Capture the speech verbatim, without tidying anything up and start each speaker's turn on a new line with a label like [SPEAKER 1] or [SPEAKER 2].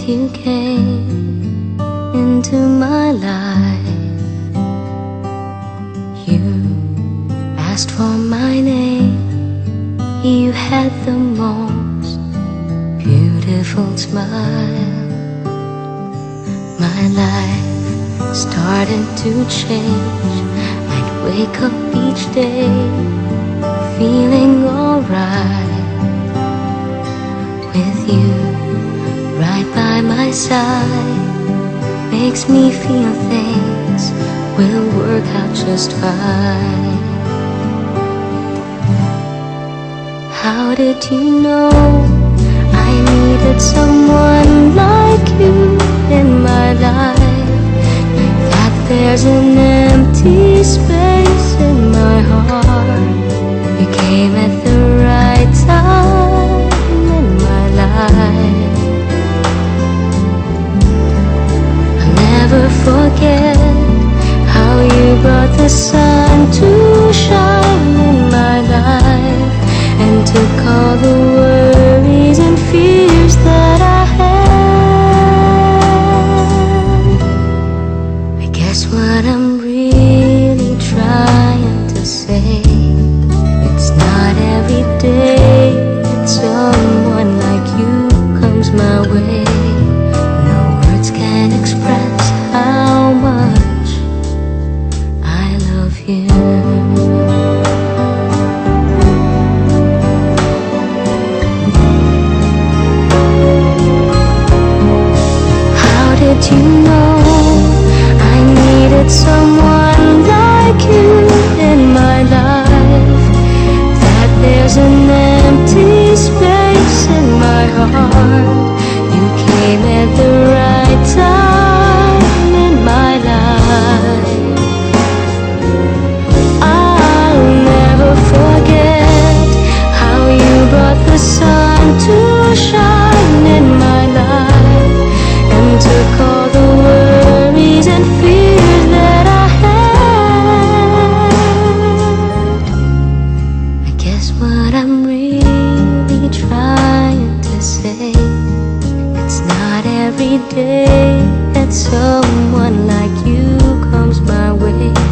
[SPEAKER 1] you came into my life. You asked for my name. You had the most beautiful smile. My life started to change. I'd wake up each day feeling alright. With you right by my side makes me feel things will work out just fine. How did you know I needed someone like you in my life? That there's an empty space in my heart. You came at the right time in my life. I'll never forget how you brought the sun to shine in my life, and took all the worries and fears that I had. I guess what I'm really trying to say, it's not every day that someone like you comes my way. No words can express how much I love you. Did you know I needed someone like you in my life? That there's an empty space in my heart. You came at the right time in my life. I'll never forget how you brought the sun to shine in my life, and took all the worries and fears that I had. I guess what I'm really trying to say, it's not every day that someone like you comes my way.